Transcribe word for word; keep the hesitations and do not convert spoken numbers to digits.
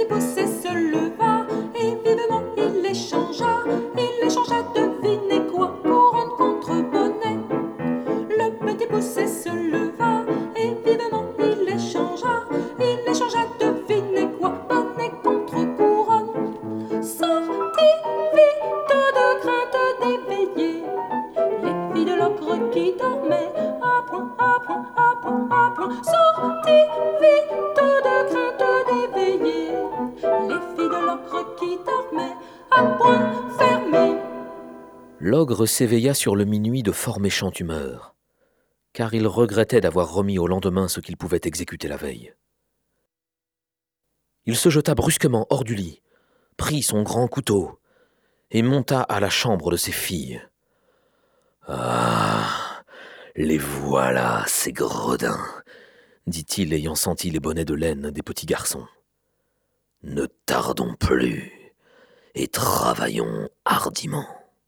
petit poussé se leva et vivement il échangea. Il échangea, devinez quoi, couronne contre bonnet. Le petit poussé se leva et vivement il échangea. Il échangea, devinez quoi, bonnet contre couronne. Sortit vite de crainte d'éveiller les filles de l'ocre qui dormaient. À point, à point, à point, à point. Sortit vite de crainte d'éveiller les filles de l'ocre qui dormaient. À point fermé. L'ogre s'éveilla sur le minuit de fort méchante humeur, car il regrettait d'avoir remis au lendemain ce qu'il pouvait exécuter la veille. Il se jeta brusquement hors du lit, prit son grand couteau et monta à la chambre de ses filles. « Ah, les voilà, ces gredins !» dit-il, ayant senti les bonnets de laine des petits garçons. « Ne tardons plus et travaillons hardiment. »